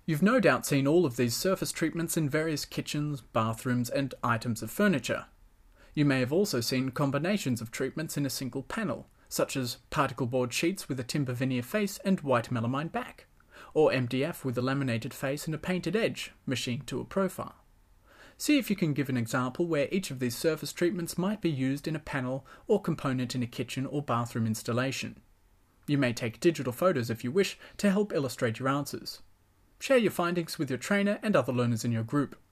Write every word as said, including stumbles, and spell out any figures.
You've no doubt seen all of these surface treatments in various kitchens, bathrooms, and items of furniture. You may have also seen combinations of treatments in a single panel, such as particle board sheets with a timber veneer face and white melamine back, or M D F with a laminated face and a painted edge, machined to a profile. See if you can give an example where each of these surface treatments might be used in a panel or component in a kitchen or bathroom installation. You may take digital photos if you wish to help illustrate your answers. Share your findings with your trainer and other learners in your group.